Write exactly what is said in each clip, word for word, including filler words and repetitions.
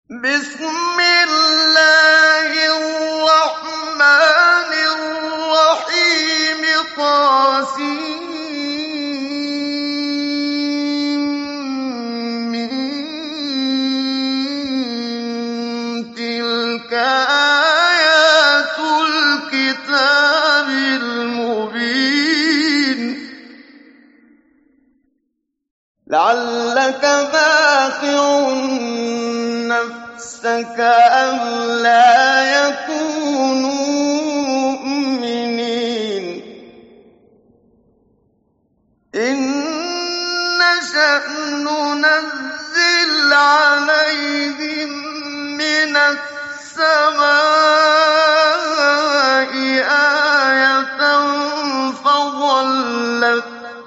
بسم الله الرحمن الرحيم طسم تلك آيات الكتاب المبين لعلك باخع نفسك ألا يكونوا مؤمنين إن نشأ ننزل عليهم من السماء آية فظلت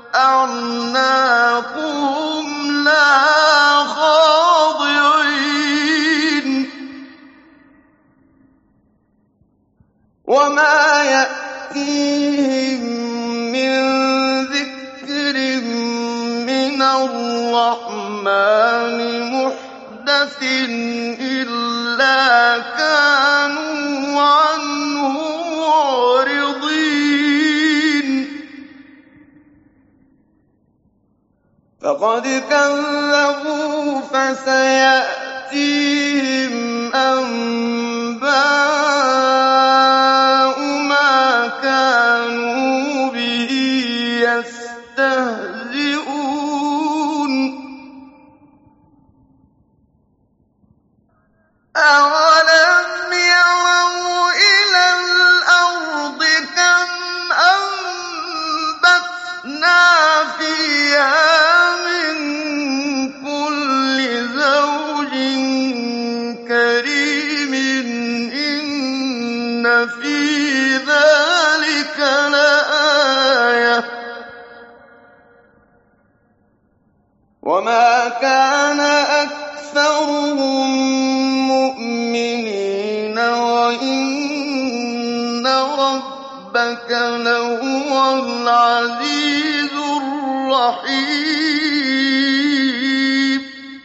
أعناقهم لها خاضعين وما يأتيهم من ذكر من الرحمن محدث إلا كانوا عنه معرضين فقد كذبوا فسيأتيهم أنباء ما كانوا به يستهزئون أولم يروا إلى الأرض كم أنبتنا فيها من كل زوج كريم إن في ذلك لآية وما كان أكثرهم مؤمنين وإن ربك لهو العزيز الرحيم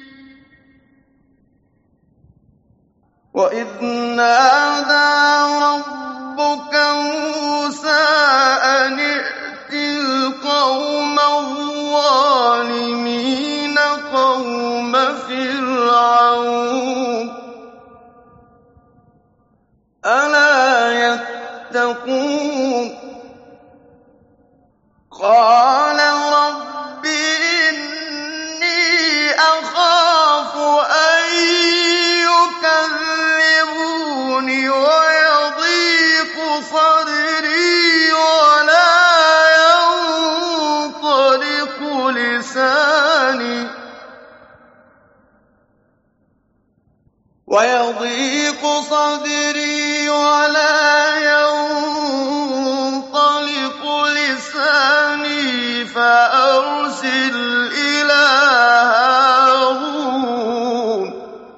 وإذ نادى ربك موسى أن ائت القوم الظالمين قوم فرعون ألا يتقون قال رب إني أخاف أن يكذبون ويضيق صدري ولا ينطلق لساني ويضيق صدري ولا ينطلق لساني فأرسل إلى هارون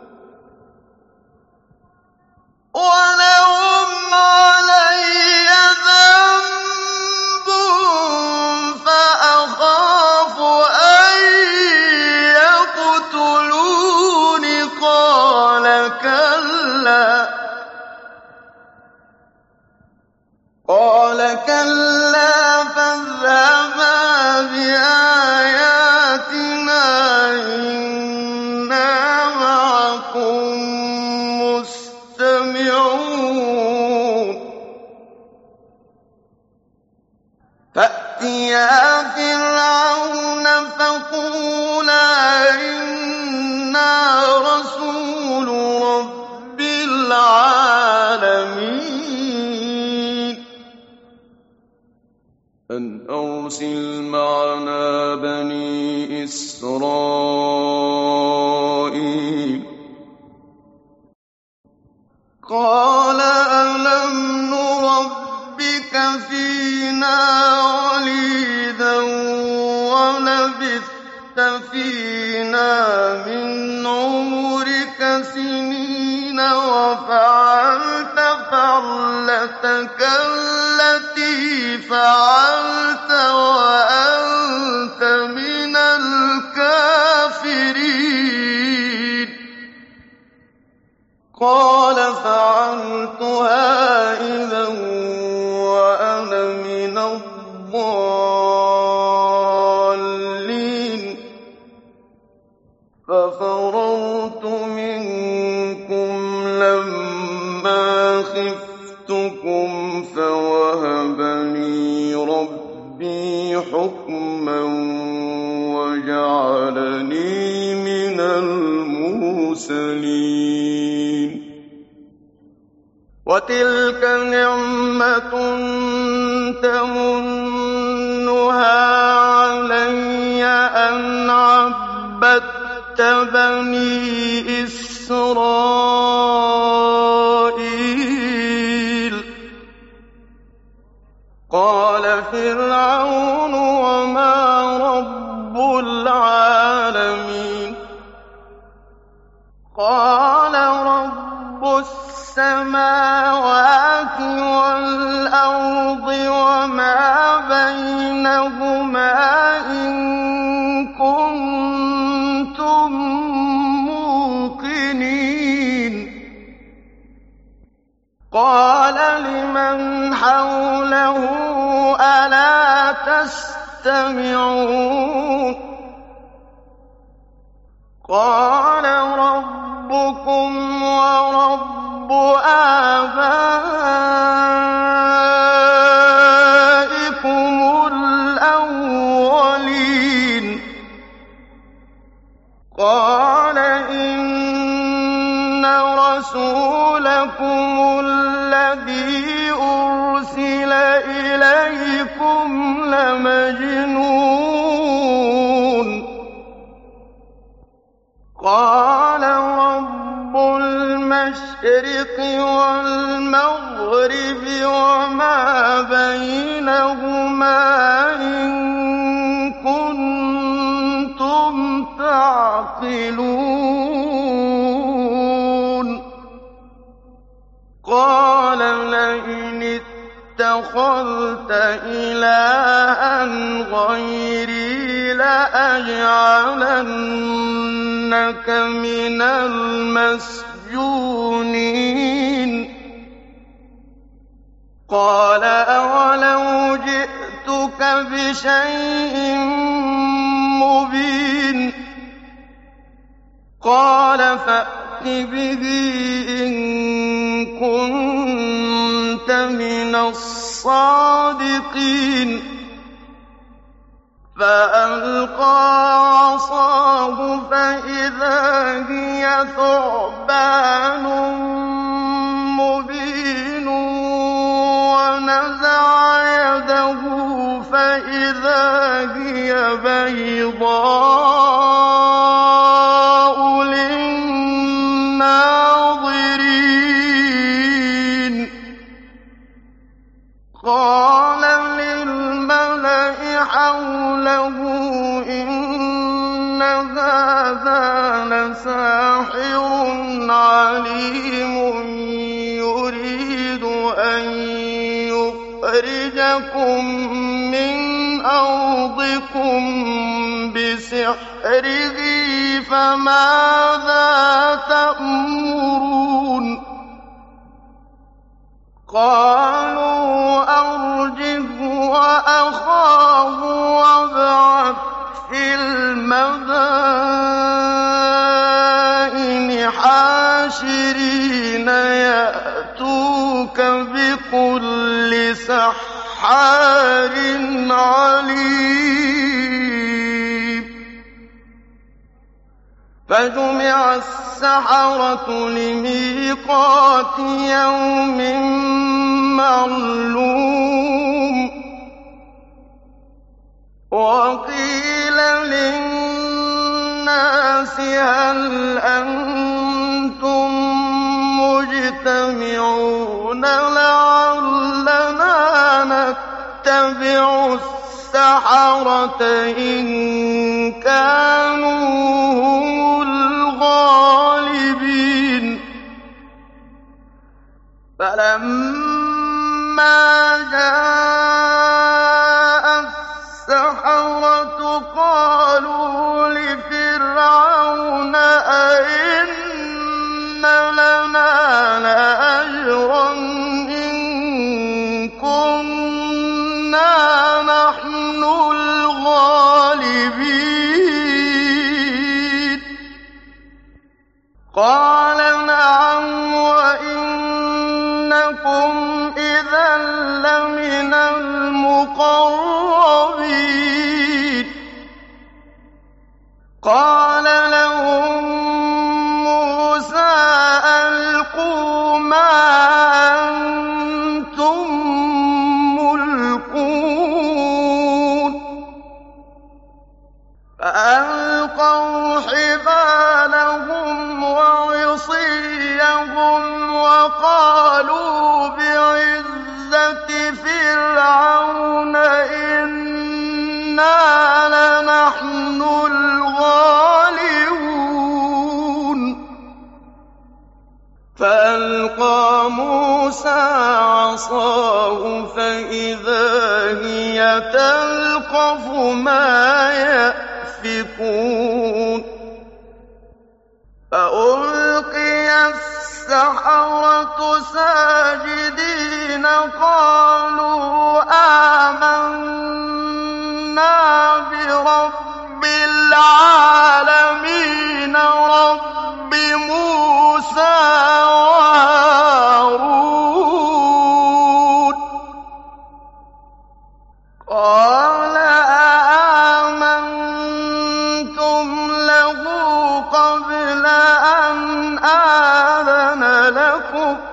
ولهم علي ذنب فأخاف أن يقتلون قال كلا قال كلا فاذهبا بآياتنا إنا معكم مستمعون فأتيا فرعون فقولا إنا رسول رب العالمين أن أرسل معنا بني إسرائيل قال ألم نربك فينا وليدا ولبثت فينا من عمرك سنين وفعلت فعلتك التي فعلت وأنت من الكافرين قَالَ فَعَلْتُهَا إِذًا وَأَنَا مِنَ الضَّالِّينَ فَفَرَرْتُ مِنكُمْ لَمَّا خِفْتُكُمْ فَوَهَبَ لِي رَبِّي حُكْمًا وَجَعَلَنِي مِنَ الْمُرْسَلِينَ وَتِلْكَ نِعْمَةٌ تَمُنُّهَا عَلَيَّ أَنْ عَبَّدتَّ بَنِي إِسْرَائِيلَ قَالَ فِرْعَوْنُ وَمَا رَبُّ الْعَالَمِينَ قَالَ رَبُّ السَّمَاوَاتِ وَالْأَرْضِ وَمَا بَيْنَهُمَا إِن كُنتُم مُّوقِنِينَ قَالَ لِمَنْ حَوْلَهُ أَلَا تَسْتَمِعُونَ قَالَ رَبُّكُمْ وَرَبُّ آبَائِكُمُ الْأَوَّلِينَ قَالَ إِنَّ رَسُولَكُمُ الَّذِي أُرْسِلَ إِلَيْكُمْ لَمَجْنُونٌ قَالَ رَبُّ الْمَشْرِقِ وَالْمَغْرِبِ وَمَا بَيْنَهُمَا إِن كُنتُمْ تَعْقِلُونَ قَالَ لَئِنِ اتَّخَذْتَ إِلَٰهًا غَيْرِي لَأَجْعَلَنَّكَ مِنَ الْمَسْجُونِينَ قَالَ أَوَلَوْ جِئْتُكَ بِشَيْءٍ مُّبِينٍ قَالَ فَأْتِ بِهِ إِن كُنتَ مِنَ الصَّادِقِينَ فَأَلْقَىٰ عَصَاهُ فَإِذَا هِيَ ثُعْبَانٌ مُّبِينٌ وَنَزَعَ يَدَهُ فَإِذَا هِيَ بَيْضَاءُ لِلنَّاظِرِينَ قَالَ لِلْمَلَإِ حَوْلَهُ إِنَّ هَٰذَا لَسَاحِرٌ عَلِيمٌ يُرِيدُ أَن يُخْرِجَكُم مِّنْ أَرْضِكُم بِسِحْرِهِ فَمَاذَا تَأْمُرُونَ قَالُوا أَرْجِهْ وَأَخَاهُ وَابْعَثْ فِي الْمَدَائِنِ حَاشِرِينَ يَأْتُوكَ بِكُلِّ سَحَّارٍ عَلِيمٍ فَجُمِعَ السَّحَرَةُ لِمِيقَاتِ يَوْمٍ مَّعْلُومٍ وَقِيلَ لِلنَّاسِ هَلْ أَنتُم مُّجْتَمِعُونَ لَعَلَّنَا نَتَّبِعُ السَّحَرَةَ إِن كَانُوا هُمُ الْغَالِبِينَ فَلَمَّا جَاءَ السَّحَرَةُ قَالُوا لِفِرْعَوْنَ أَئِنَّ لَنَا لَأَجْرًا إِن كُنَّا نَحْنُ الْغَالِبِينَ قَالَ نَعَمْ وَإِنَّكُمْ إِذًا لَّمِنَ الْمُقَرَّبِينَ قَالَ لَهُم مُّوسَىٰ أَلْقُوا مَا أَنتُم مُّلْقُونَ فَأَلْقَوْا حِبَالَهُمْ وَعِصِيَّهُمْ وَقَالُوا بِعِزَّةِ فِرْعَوْنَ إِنَّا لَنَحْنُ الْغَالِبُونَ فَأَلْقَىٰ مُوسَىٰ عَصَاهُ فَإِذَا هِيَ تَلْقَفُ مَا يَأْفِكُونَ فَأُلْقِيَ السَّحَرَةُ سَاجِدِينَ قَالُوا آمَنَّا بِرَبِّ الْعَالَمِينَ رَبِّ مُوسَىٰ وَهَارُونَ قَالَ آمَنتُمْ لَهُ قَبْلَ أَنْ آذَنَ لَكُمْ ۖ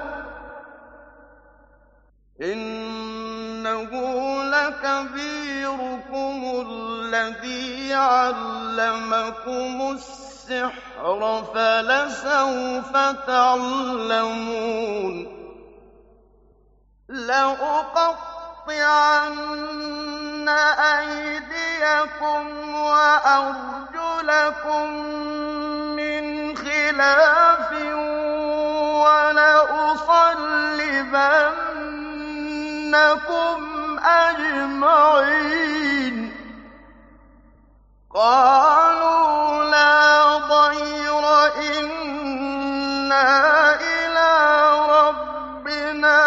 إِنَّهُ لَكَبِيرُكُمُ الَّذِي عَلَّمَكُمُ السِّحْرَ فَلَسَوْفَ تَعْلَمُونَ لَأُقَطِّعَنَّ أَيْدِيَكُمْ وَأَرْجُلَكُم مِّنْ خِلَافٍ وَلَأُصَلِّبَنَّكُمْ أَجْمَعِينَ قَالُوا لَا ضَيْرَ إِنَّا إِلَىٰ رَبِّنَا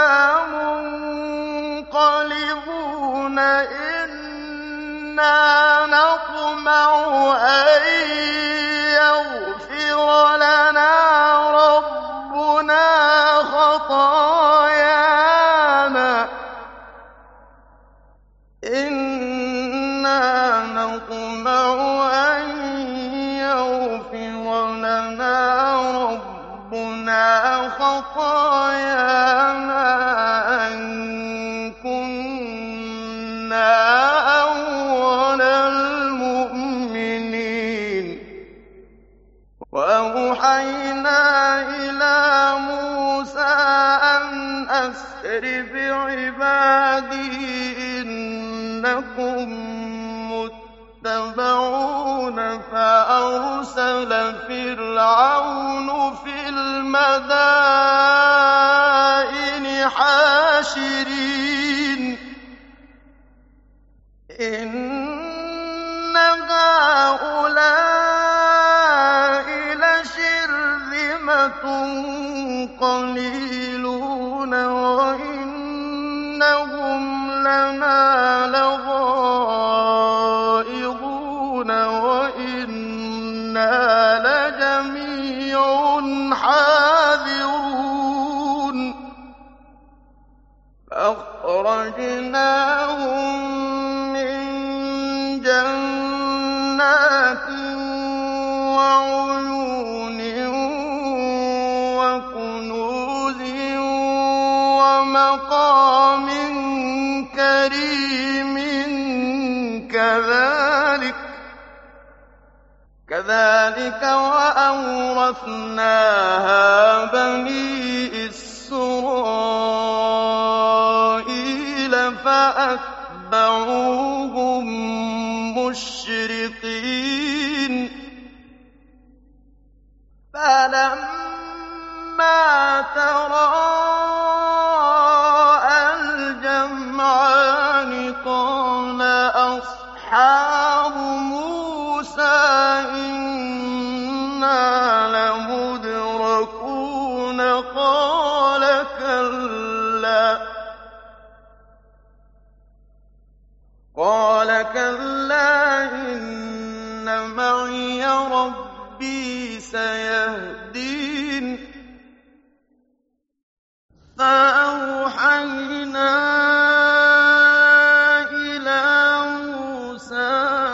مُنقَلِبُونَ إِنَّا نَطْمَعُ أَن يَغْفِرَ لَنَا رَبُّنَا خَطَايَانَا إِنَّا نَطْمَعُ أَن يَغْفِرَ لَنَا رَبُّنَا خَطَايَانَا أَن كُنَّا أَوَّلَ الْمُؤْمِنِينَ وَأَوْحَيْنَا إِلَىٰ مُوسَىٰ أَنْ أَسْرِ بِعِبَادِي إِنَّكُم مُّتَّبَعُونَ فَأَرْسَلَ فِرْعَوْنُ فِي الْمَدَائِنِ حَاشِرِينَ إِنَّ هَٰؤُلَاءِ لَشِرْذِمَةٌ قَلِيلُونَ وَإِنَّهُمْ لَنَا لَغَائِظُونَ وَإِنَّا لَجَمِيعٌ حَاذِرُونَ فَأَخْرَجْنَاهُم مِّن جَنَّاتٍ وَعُيُونٍ وَكُنُوزٍ وَمَقَامٍ كَرِيمٍ كَذَٰلِكَ كَذَٰلِكَ وَأَوْرَثْنَاهَا بَنِي إِسْرَائِيلَ فَأَتْبَعُوهُم مُّشْرِقِينَ فَلَمَّا تَرَاءَى الْجَمْعَانِ قَالَ أَصْحَابُ مُوسَىٰ إِنَّا لَمُدْرَكُونَ قال كلا قال كلا إن معي ربي سيهدين فأوحينا إلى موسى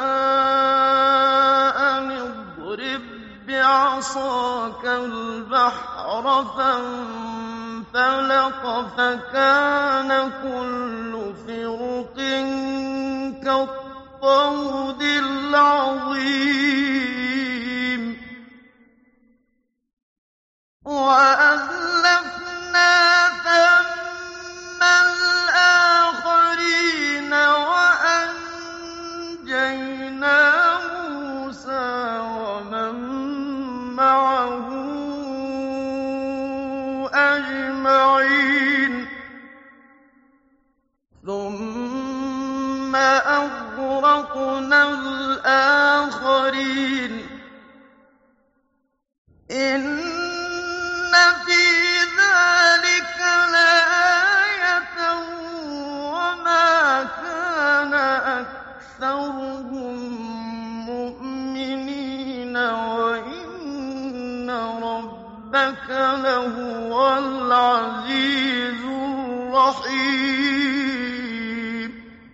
أن اضرب بعصاك البحر فانفلق فكان كل فرق كالطود العظيم وأزلفنا ثم الآخرين وأنجينا موسى ومن معه أجمعين ثم أغرقنا الآخرين إن في ذلك لآية وما كان أكثرهم مؤمنين وإن ربك لهو العزيز الرحيم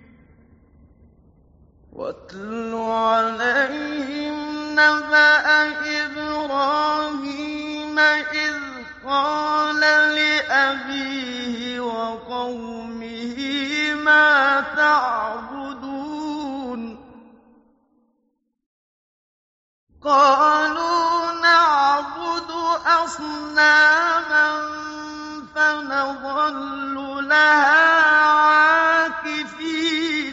واتل عليهم نبأ إبراهيم إذ قال لأبيه وقومه ما تعبدون قالوا نعبد أصناما فنظل لها عاكفين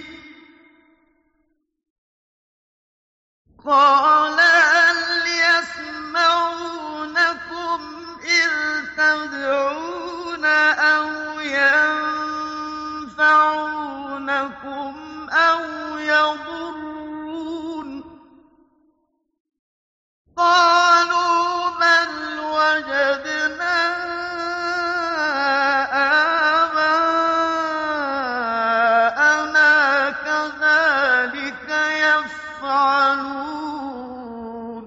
قال هل يسمعونكم إذ تدعون أو ينفعونكم أو يضرون قالوا بل وجدنا آباءنا كذلك يفعلون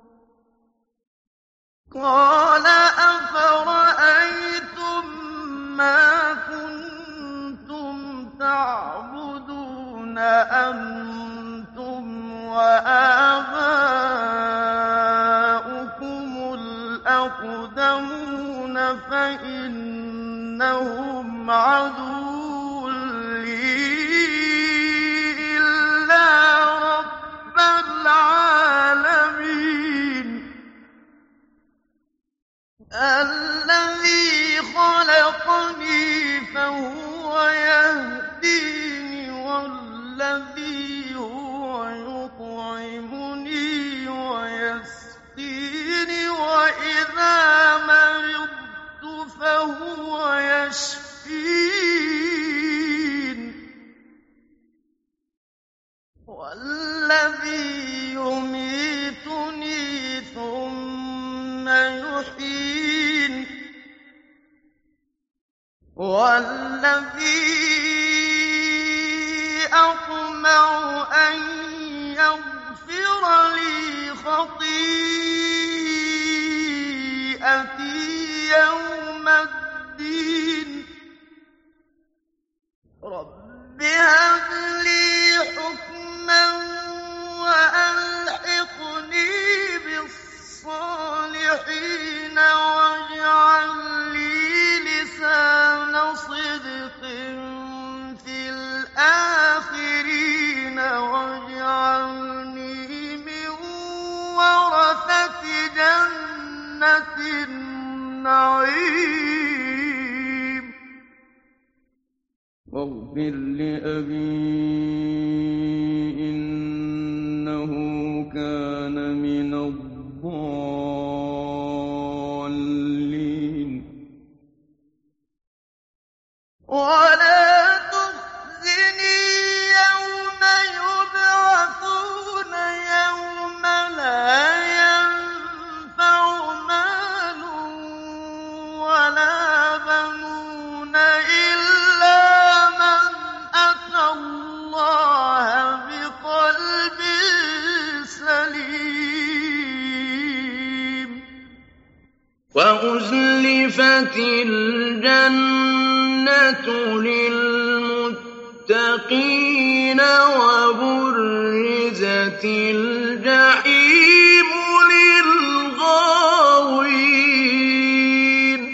قال أفرأيتم ما كنتم تعبدون أنتم وآباؤكم الأقدمون فإنهم عدو لي إلا رب العالمين الذي خلقني فهو يهديني والذي هو يطعمني ويسقيني وإذا مرضت فهو يشفين والذي يميتني ثم يحيين والذي أطمع أن يغفر لي خطيئتي يوم الدين رب هب لي حكما وألحقني بالصالحين واجعل لي لسان صدق في الآخرين واجعلني من ورثة جنة النعيم واغفر لأبي إنه كان من الضالين ولا تخزني يوم يبعثون يوم لا ينفع مال وَأُزْلِفَتِ الْجَنَّةُ لِلْمُتَّقِينَ وَبُرِّزَتِ الْجَحِيمُ لِلْغَاوِينَ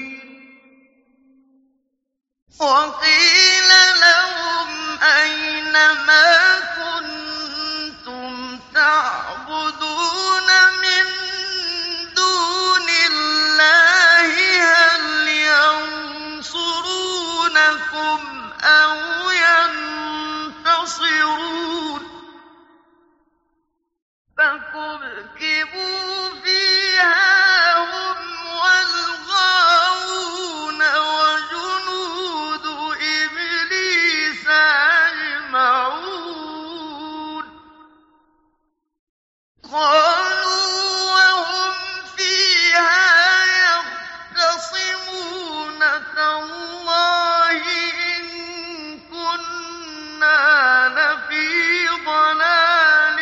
وَقِيلَ لَهُمْ أَيْنَ مَا كُنتُمْ تَعْبُدُونَ مِن دُونِ اللَّهِ هَلْ يَنصُرُونَكُمْ أَوْ يَنتَصِرُونَ فَكُبْكِبُوا فِيهَا هُمْ وَالْغَاوُونَ وَجُنُودُ إِبْلِيسَ أَجْمَعُونَ قَالُوا وَهُمْ فِيهَا يَخْتَصِمُونَ تَاللَّهِ إِن كُنَّا لَفِي ضَلَالٍ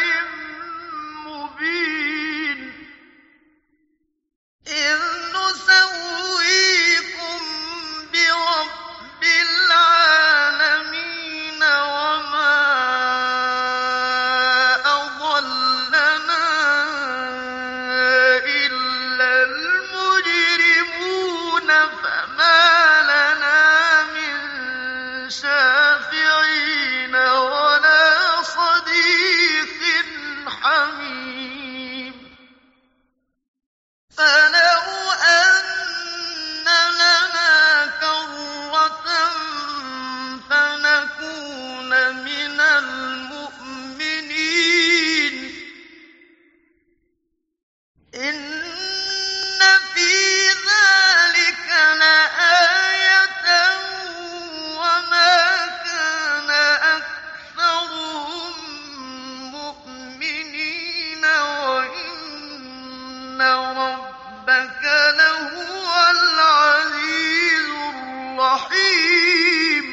مُّبِينٍ إِذْ نُسَوِّيكُم بِرَبِّ الْعَالَمِينَ وَمَا أَضَلَّنَا إِلَّا الْمُجْرِمُونَ فَمَا لَنَا مِن شَافِعِينَ وَلَا صَدِيقٍ حَمِيمٍ فَلَوْ أَنَّ لَنَا كَرَّةً فَنَكُونَ مِنَ الْمُؤْمِنِينَ إِنَّ فِي ذَٰلِكَ لَآيَةً وَمَا كَانَ أَكْثَرُهُم مُّؤْمِنِينَ وَإِنَّ رَبَّكَ لَهُوَ الْعَزِيزُ الرَّحِيمُ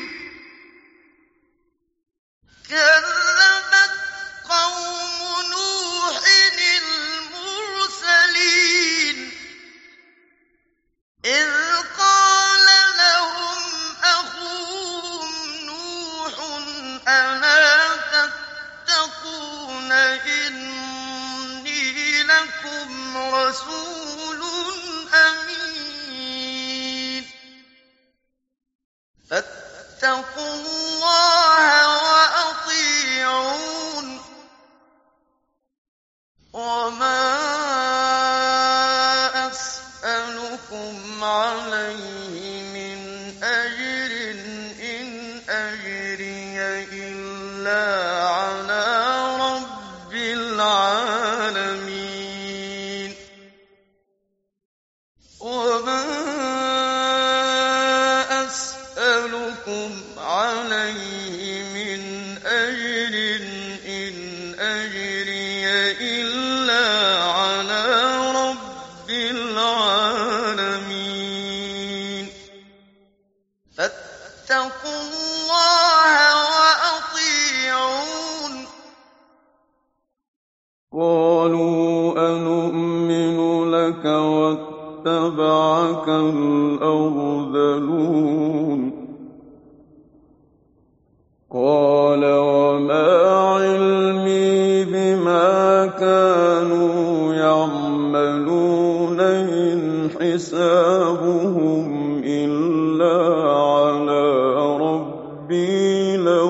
كَذَّبَتْ قَوْمُ نُوحٍ الْمُرْسَلِينَ إِذْ قَالَ لَهُمْ أَخُوهُمْ نُوحٌ أَلَا تَتَّقُونَ إِنِّي لَكُمْ رَسُولٌ أَمِينٌ فَاتَّقُوا اللَّهَ وَأَطِيعُونِ وَمَا أَسْأَلُكُمْ عَلَيْهِ مِنْ أَجْرٍ إِنْ أَجْرِيَ إِلَّا عَلَىٰ رَبِّ الْعَالَمِينَ وَمَا أَسْأَلُكُمْ عَلَيْهِ مِنْ أَجْرٍ إِنْ أَجْرِيَ إِلَّا عَلَىٰ رَبِّ الْعَالَمِينَ فَاتَّقُوا اللَّهَ وَأَطِيعُونِ قَالُوا أَنُؤْمِنُ لَكَ وَاتَّبَعَكَ الْأَرْذَلُونَ قَالَ وَمَا عِلْمِي بِمَا كَانُوا يَعْمَلُونَ إِنْ حِسَابُهُمْ إِلَّا عَلَىٰ رَبِّي لَوْ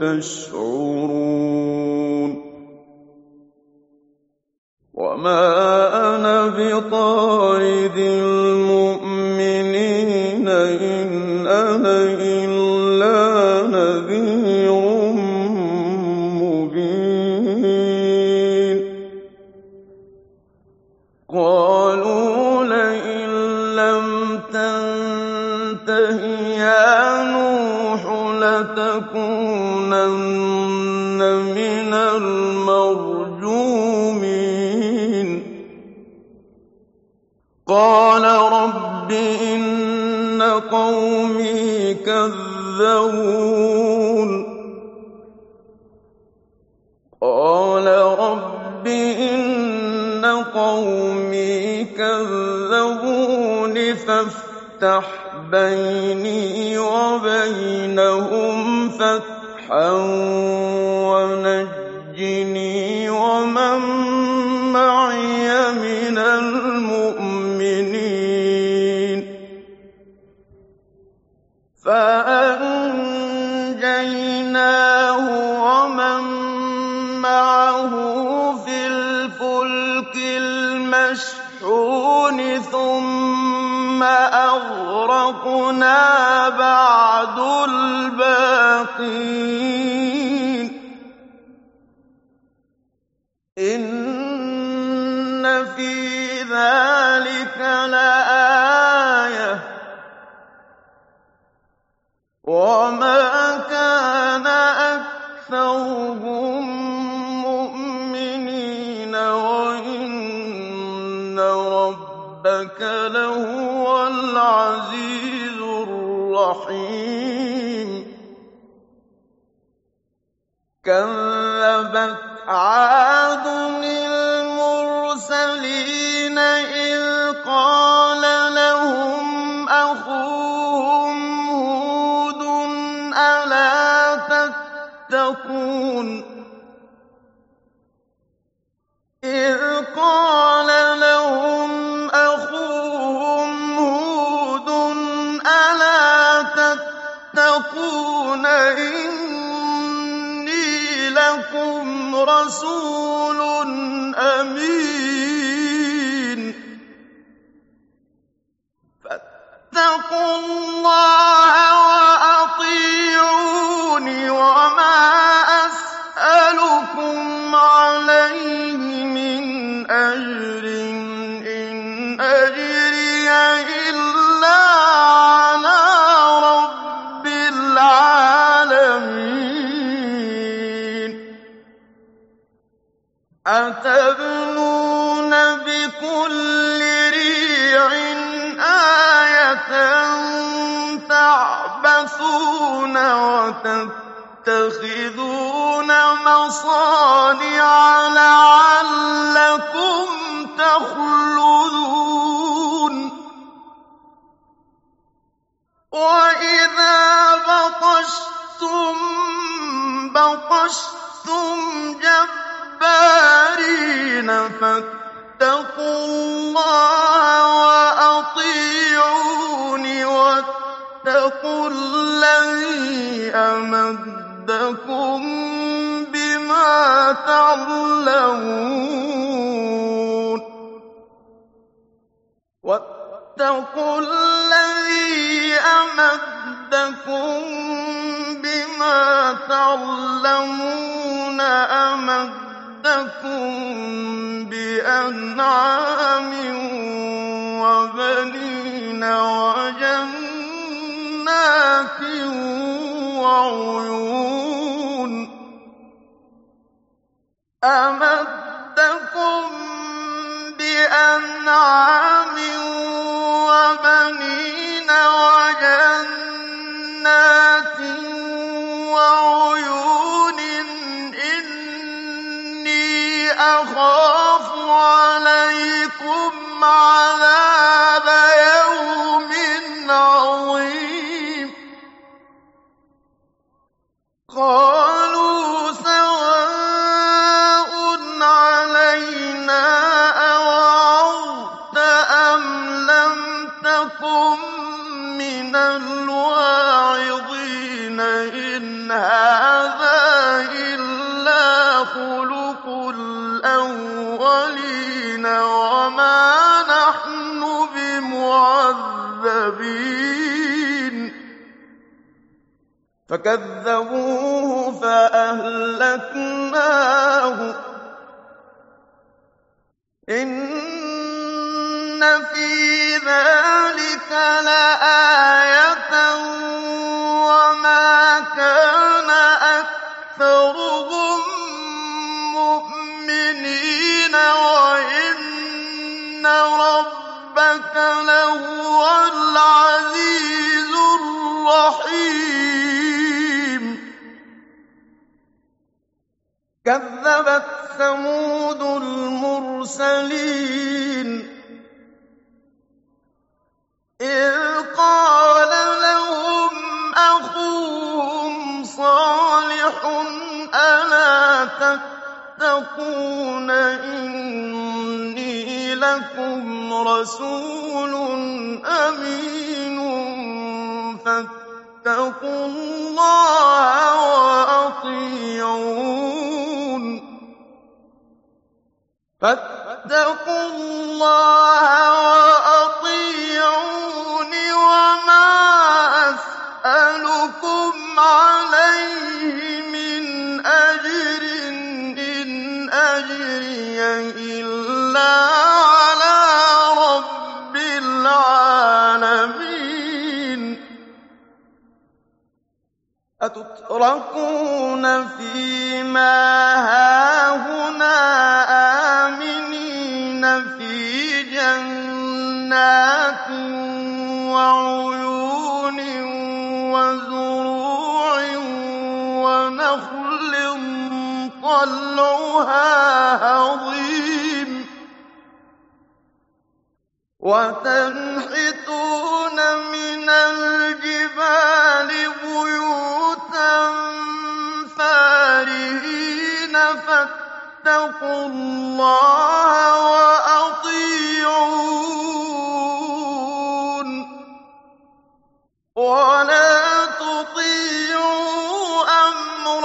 تَشْعُرُونَ وَمَا أَنَا بِطَارِدِ الْمُؤْمِنِينَ إِنْ أَنَا إِلَّا نَذِيرٌ مُّبِينٌ قَالُوا لَئِن لَّمْ تَنتَهِ يَا نُوحُ لَتَكُونَنَّ مِنَ الْمَرْجُومِينَ قَالَ رَبِّ إِنَّ قَوْمِي كَذَّبُونِ قَالَ رَبِّ إِنَّ قَوْمِي كَذَّبُونِ فافتح بيني وبينهم فتحا ونجني ومن معي من المؤمنين فأنجيناه ومن معه في الفلك المشحون ثم أغرقنا بعد الباقين إن في ذلك لآية وما كان أكثرهم مؤمنين وإن ربك لهو العزيز الرحيم كذبت عاد المرسلين إذ قال لهم أخوهم هود ألا تتقون إذ قال لهم أخوهم هود ألا تتقون إني لكم رسول أمين فاتقوا الله وأطيعوني وما أسألكم عليه من أجر إن أجري إلا على رب العالمين أتبنون بكل ريع آية تعبثون وتتخذون مصانع لعلكم تخلدون وإذا بطشتم بطشتم جبارين فاتقوا الله وأطيعوني واتقوا الذي أمدكم بما تعلمون واتقوا الذي أمدكم بما تعلمون أمدكم بأنعام وبنين وجنات وعيون أمدكم بأنعام وبنين وجنات وعيون إني أخاف عليكم عذاب يوم عظيم قالوا سواء علينا أوعظت أم لم تكن من الواعظين إن هذا إلا خلق الأولين وما نحن بمعذبين فكذبوه فأهلكناه إن في ذلك لآية وما كان أكثرهم مؤمنين وإن ربك لهو العزيز الرحيم كذبت ثمود المرسلين إذ قال لهم أخوهم صالح ألا تتقون إني لكم رسول أمين فاتقوا الله وأطيعون فاتقوا الله وأطيعون وما أسألكم عليه من أجر إن أجري إلا على رب العالمين أتتركون فيما هاهنا آمنين في جنات وعيون وزروع ونخل طلعها هضيم وتنحتون من الجبال بيوتا فارهين فاتقوا الله وأطيعون ولا تطيعوا أمر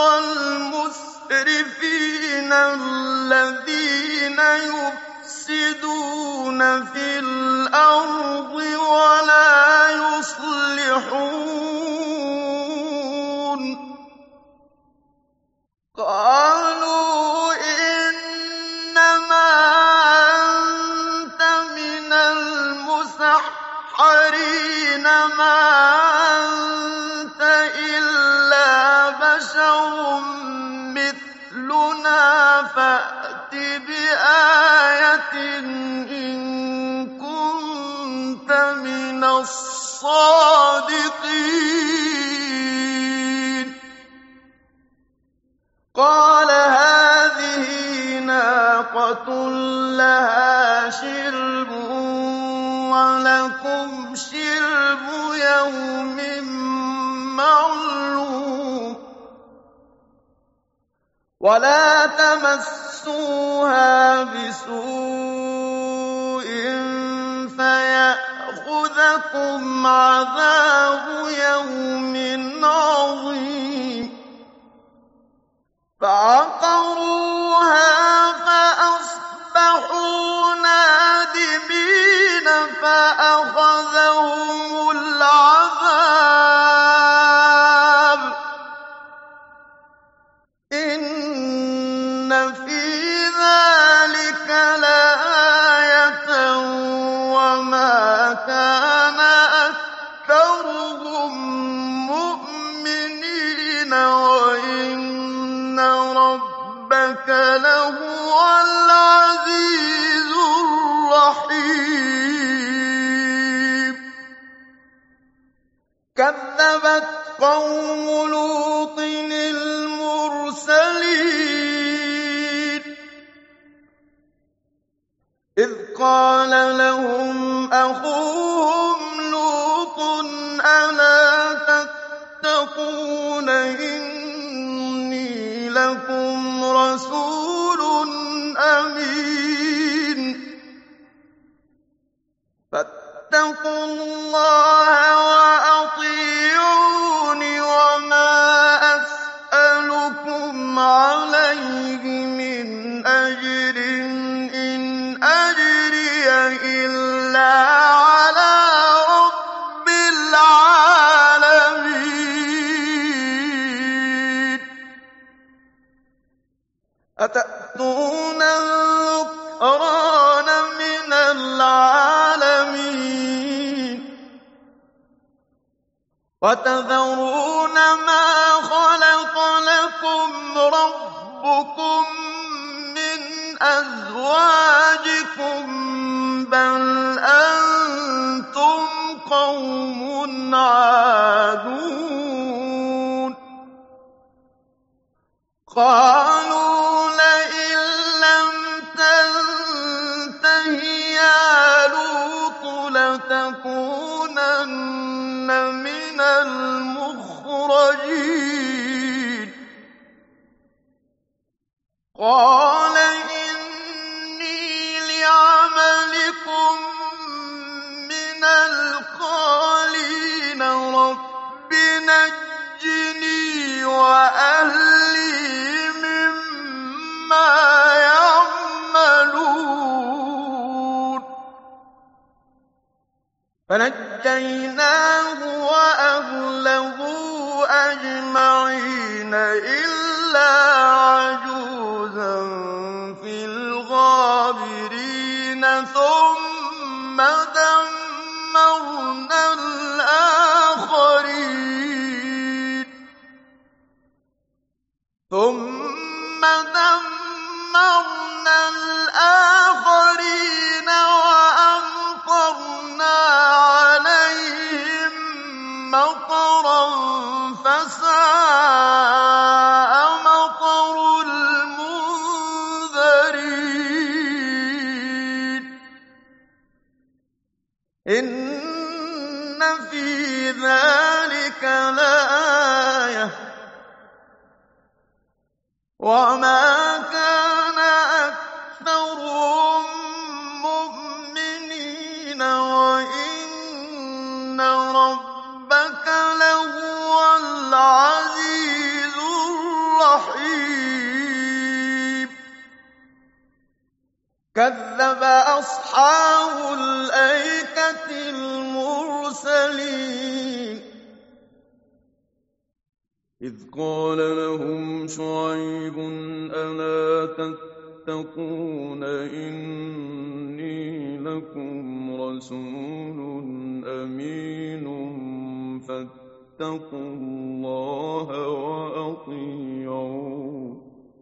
المسرفين الذين يفسدون في الأرض ولا يصلحون قالوا إنما أنت من المسحرين ما أنت إلا بشر مثلنا فأت بآية إن كنت من الصادقين قال هذه ناقة لها شرب ولكم شرب يوم معلوم ولا تمسوها بسوء فيأخذكم عذاب يوم عظيم فعقروها فأصبحوا نادمين فأخذهم العذاب إن في ذلك لآية وما كان أكثرهم مؤمنين وإن ربك لهو العزيز الرحيم كذبت قوم لوط المرسلين إذ قال لهم أخوهم لوط ألا تتقون إني لكم رسول أمين فاتقوا الله وأطيعون وما أسألكم عليه من أجر إن أجري إلا على رب العالمين أتأتون الذكران من العالمين وتذرون ما خلق لكم ربكم من أزواجكم بل أنتم قوم عادون قالوا لئن لم تنته يا لوط لتكون مِنَ الْمُخْرَجِينَ قَالَ إِنِّي لِعَمَلِكُم مِّنَ الْقَالِينَ رَبِّ نَجِّنِي وَأَهْلِي مِمَّا يَعْمَلُونَ فَنَجَّيْنَاهُ وَأَهْلَهُ أَجْمَعِينَ إِلَّا عَجُوزًا فِي الْغَابِرِينَ ثُمَّ دَمَّرْنَا الْآخَرِينَ ثُمَّ دَمَّرْنَا الْآخَرِينَ وَأَمْطَرْنَا عَلَيْهِم مَّطَرًا فَسَاءَ مَطَرُ الْمُنذَرِينَ إِنَّ فِي ذَٰلِكَ لَآيَةً ۖ وَمَا كَانَ أَكْثَرُهُم مُّؤْمِنِينَ وَإِنَّ رَبَّكَ لَهُوَ الْعَزِيزُ الرَّحِيمُ كَذَّبَ أَصْحَابُ الْأَيْكَةِ الْمُرْسَلِينَ إِذْ قَالَ لَهُمْ شُعَيْبٌ أَلَا تَتَّقُونَ إِنِّي لَكُمْ رَسُولٌ أَمِينٌ فَاتَّقُوا اللَّهَ وَأَطِيعُونِ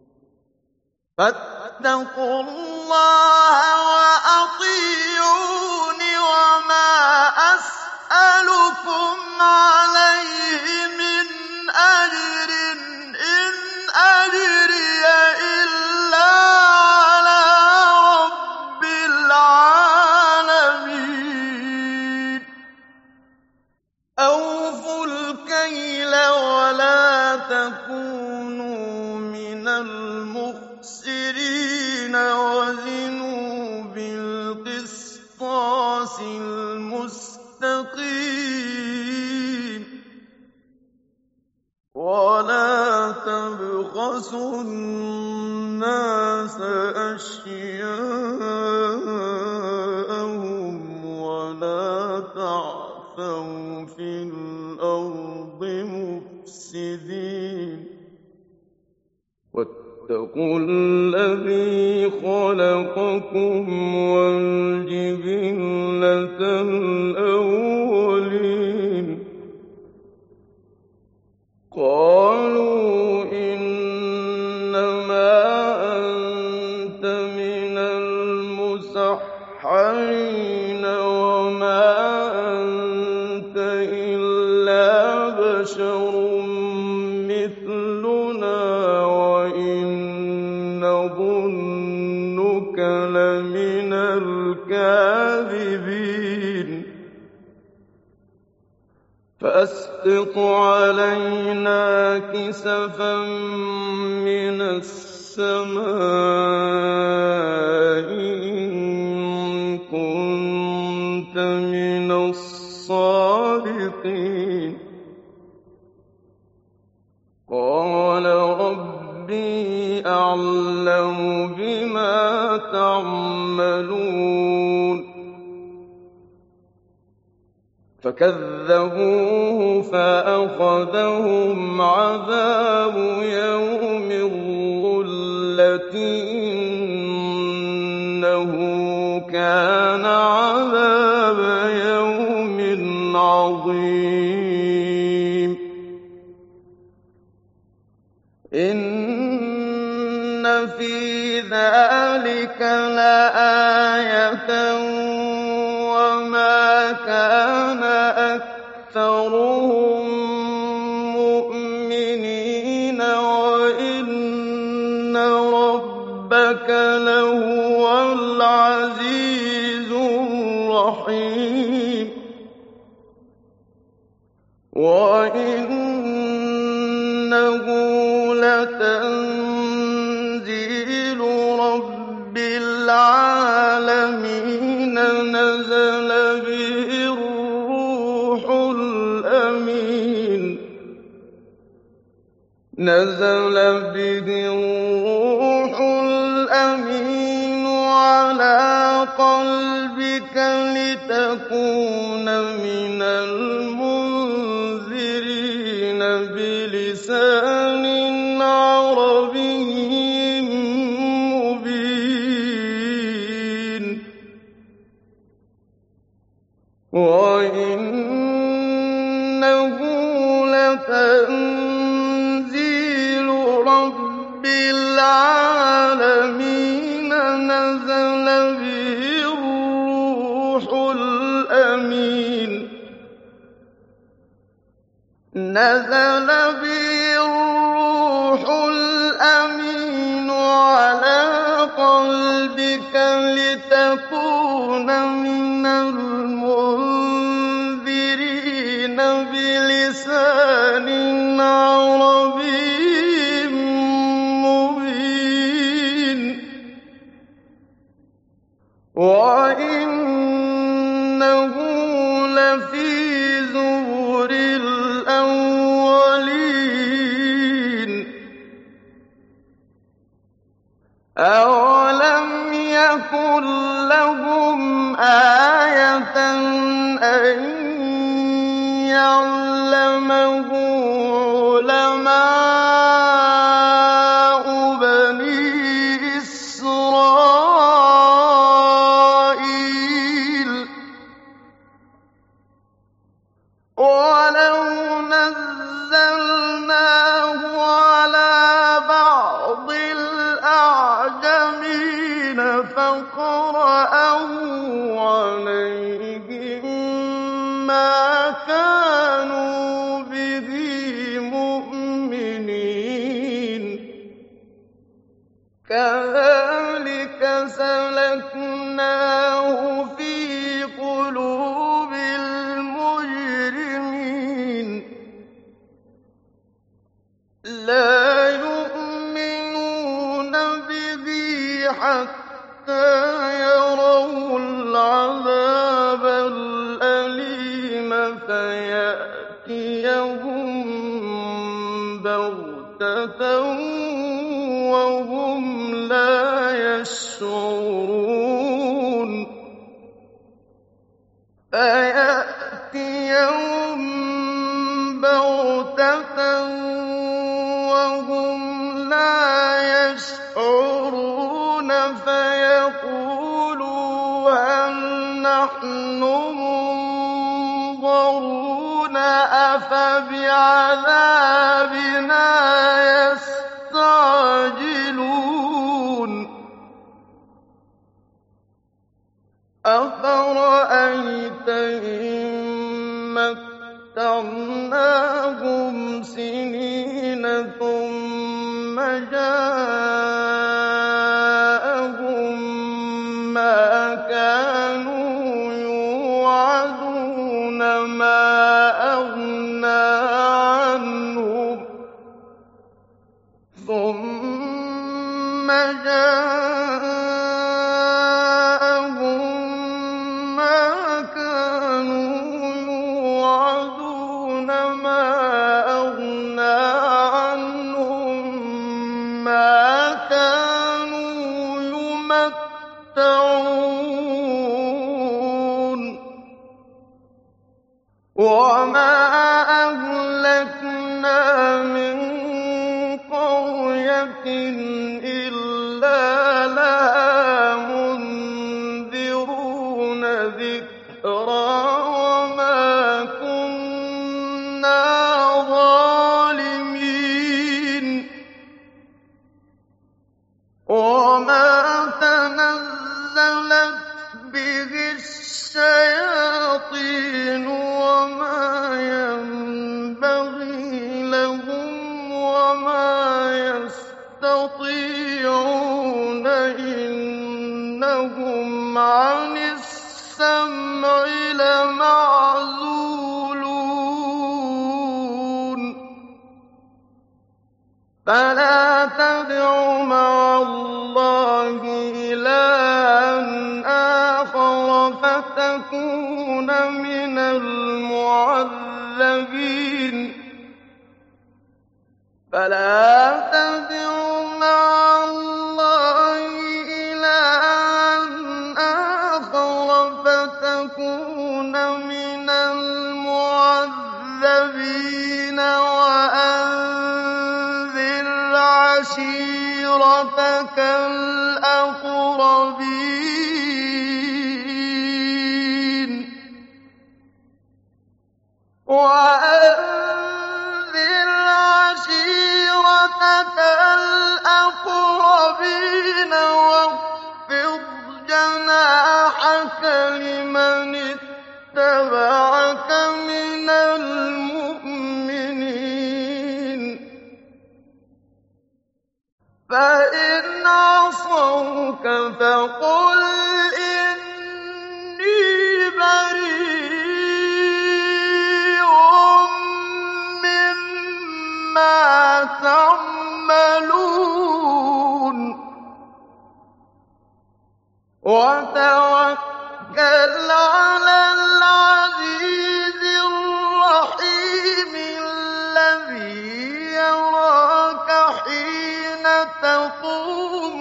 فَاتَّقُوا اللَّهَ وَأَطِيعُونِ وَمَا أَسْأَلُكُمْ عَلَيْهِ مِنْ أَجْرٍ إِنْ أَجْرِيَ إِلَّا عَلَىٰ رَبِّ الْعَالَمِينَ أَوْفُوا الْكَيْلَ وَلَا تَكُونُوا مِنَ الْمُخْسِرِينَ وَزِنُوا بِالْقِسْطَاسِ الْمُسْتَقِيمِ وَلَا تَبْخَسُوا النَّاسَ أَشْيَاءَهُمْ وَلَا تَعْثَوْا فِي الْأَرْضِ مُفْسِدِينَ وَاتَّقُوا الَّذِي خَلَقَكُمْ وَالْجِبِلَّةَ الْأَوَّلِينَ قَالُوا إِنَّمَا أَنتَ مِنَ الْمُسَحَّرِينَ وَمَا أَنتَ إِلَّا بَشَرٌ مِّثْلُنَا وَإِن نَّظُنُّكَ لَمِنَ الْكَاذِبِينَ فَأَسْقِطْ عَلَيْنَا كِسَفًا مِّنَ السَّمَاءِ إِن كُنتَ مِنَ الصَّادِقِينَ قَالَ رَبِّي أَعْلَمُ بِمَا تَعْمَلُونَ فَكَذَّبُوهُ فَأَخَذَهُمْ عَذَابُ يَوْمِ الظُّلَّةِ إِنَّهُ كَانَ عَذَابَ يَوْمٍ عَظِيمٍ إِنَّ فِي ذَٰلِكَ لَآيَةً وَمَا كَانَ أَكْثَرُهُم مُّؤْمِنِينَ وَإِنَّ رَبَّكَ لَهُوَ الْعَزِيزُ الرَّحِيمُ وَإِنَّهُ لَتَنزِيلُ رَبِّ الْعَالَمِينَ نَزَلَ بِهِ الرُّوحُ الْأَمِينُ نَزَلَ بِهِ الرُّوحُ الْأَمِينُ عَلَىٰ قَلْبِكَ لِتَكُونَ مِنَ الْمُنذِرِينَ بِلِسَانٍ عَرَبِيٍّ مُّبِينٍ وَإِنَّهُ لَتَنزِيلُ رَبِّ الْعَالَمِينَ نَزَلَ بِهِ الرُّوحُ الْأَمِينُ نَزَلَ بِهِ الرُّوحُ الْأَمِينُ عَلَىٰ قَلْبِكَ لِتَكُونَ مِنَ الْمُنذِرِينَ بِلِسَانٍ عَرَبِيٍّ مُّبِينٍ وَإِنَّهُ لَفِي زُبُرِ الْأَوَّلِينَ أَوَلَمْ يَكُن لَّهُمْ آيَةً أَن يَعْلَمَهُ عُلَمَاءُ بَنِي إِسْرَائِيلَ وَلَوْ نَزَّلْنَاهُ عَلَىٰ بَعْضِ الْأَعْجَمِينَ فَقَرَأَهُ عَلَيْهِم مَّا كَانُوا بِهِ مُؤْمِنِينَ كَذَٰلِكَ سَلَكْنَاهُ فِي قُلُوبِ الْمُجْرِمِينَ لَا يُؤْمِنُونَ بِهِ حَتَّىٰ يَرَوُا الْعَذَابَ الْأَلِيمَ فَيَأْتِيَهُم بَغْتَةً وَهُمْ لَا يَشْعُرُونَ فَيَأْتِيَهُم بَغْتَةً وَهُمْ لَا يَشْعُرُونَ فَيَقُولُوا هَلْ نَحْنُ مُنظَرُونَ أَفَبِعَذَابِنَا يَسْتَعْجِلُونَ أَفَرَأَيْتَ إِن مَّتَّعْنَاهُمْ سِنِينَ ثُمَّ جَاءَهُم مَّا كَانُوا يُوعَدُونَ مَا أَغْنَىٰ عَنْهُم ثُمَّ جَاءَهُم مَّا كَانُوا يُوعَدُونَ مَا أَغْنَىٰ عَنْهُم مَّا كَانُوا يُمَتَّعُونَ وَمَا أَهْلَكْنَا مِن قَرْيَةٍ إِلَّا لَهَا مُنذِرُونَ ذِكْرَىٰ وَمَا كُنَّا ظَالِمِينَ وَمَا تَنَزَّلَتْ بِهِ الشَّيَاطِينُ وَمَا يَنبَغِي لَهُمْ وَمَا يَسْتَطِيعُونَ فلا تدع مع الله إلها آخر فتكون من المعذبين فلا تدع مع الله إلها آخر فتكون من المعذبين وأنذر عشيرتك الأقربين وأنذر عشيرتك الأقربين واخفض جناحك لمن اتبعك من المؤمنين فإن عصوك فقل إني بريء مما تعملون وتوكل على العزيز الرحيم الذي يراك حين تقوم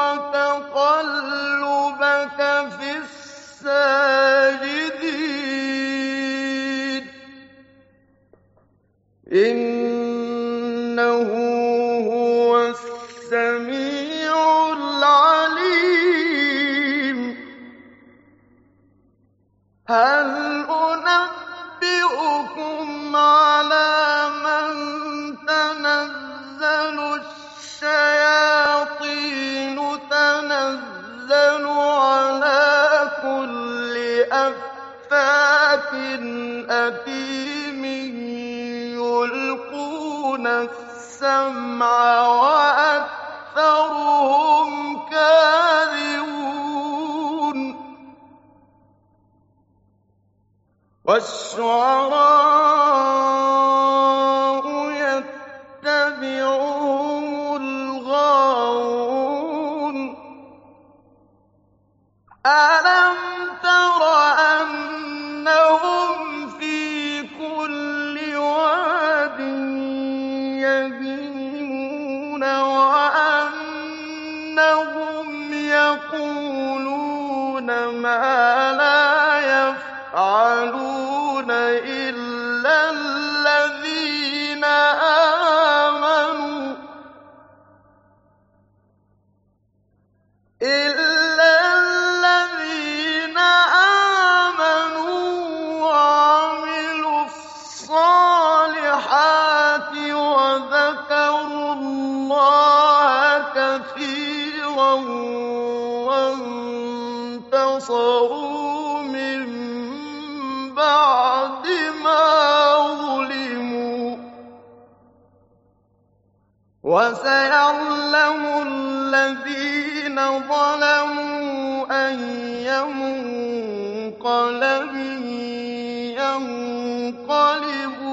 وتقلبك في الساجدين إنه هو السميع العليم هل أنبئكم على من تنزل الشياطين تنزل على كل أفاك أثيم يلقون السمع وأكثرهم كاذبون والشعراء يتبعهم الغاوون ألم تر أنهم في كل واد يهيمون وأنهم يقولون ما لا يفعلون إلا الذين آمنوا إلا الذين آمنوا وعملوا الصالحات وذكروا الله كثيرا وانتصروا من بعد ما ظلموا وسيعلم الذين ظلموا أي منقلب ينقلبون